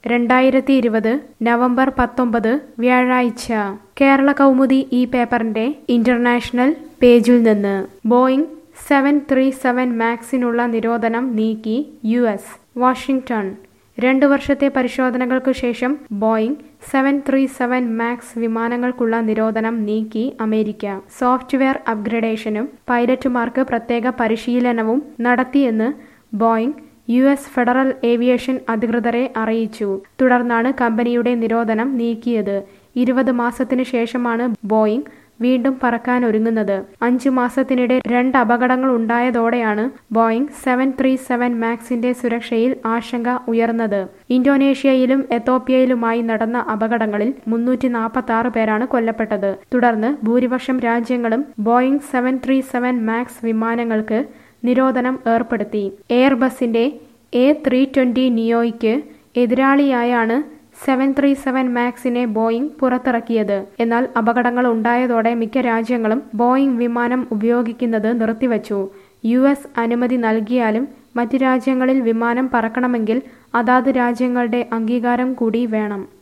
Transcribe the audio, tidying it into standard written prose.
2020 November 19 വ്യാഴാഴ്ച കേരള കൗമുദി ഈ പേപ്പറിന്റെ ഇന്റർനാഷണൽ പേജിൽ നിന്ന് ബോയിംഗ് 737 മാക്സിനുള്ള നിരോധനം നീക്കി US. വാഷിംഗ്ടൺ. 2 വർഷത്തെ പരിശോധനകൾക്കു ശേഷം ബോയിംഗ് 737 മാക്സ് വിമാനങ്ങൾക്കുള്ള നിരോധനം നീക്കി അമേരിക്ക. സോഫ്റ്റ്വെയർ അപ്ഗ്രഡേഷനും പൈലറ്റുമാർക്ക് പ്രത്യേക പരിശീലനവും നടത്തിയെന്ന് ബോയിംഗ് US ഫെഡറൽ ഏവിയേഷൻ അധികൃതരെ അറിയിച്ചു. തുടർന്നാണ് കമ്പനിയുടെ നിരോധനം നീക്കിയത്. 20 മാസത്തിനു ശേഷമാണ് ബോയിംഗ് വീണ്ടും പറക്കാനൊരുങ്ങുന്നത്. 5 മാസത്തിനിടെ 2 അപകടങ്ങൾ ഉണ്ടായതോടെയാണ് ബോയിംഗ് 737 മാക്സിന്റെ സുരക്ഷയിൽ ആശങ്ക ഉയർന്നത്. ഇന്തോനേഷ്യയിലും എത്യോപ്യയിലുമായി നടന്ന അപകടങ്ങളിൽ 346 പേരാണ് കൊല്ലപ്പെട്ടത്. തുടർന്ന് ഭൂരിപക്ഷം രാജ്യങ്ങളും ബോയിംഗ് 737 മാക്സ് വിമാനങ്ങൾക്ക് നിരോധനം ഏർപ്പെടുത്തി. എയർബസിന്റെ A320 നിയോയ്ക്ക് എതിരാളിയായാണ് 737 മാക്സിനെ ബോയിംഗ് പുറത്തിറക്കിയത്. എന്നാൽ അപകടങ്ങൾ ഉണ്ടായതോടെ മിക്ക രാജ്യങ്ങളും ബോയിംഗ് വിമാനം ഉപയോഗിക്കുന്നത് നിർത്തിവച്ചു. US അനുമതി നൽകിയാലും മറ്റ് രാജ്യങ്ങളിൽ വിമാനം പറക്കണമെങ്കിൽ അതാത് രാജ്യങ്ങളുടെ അംഗീകാരം കൂടി വേണം.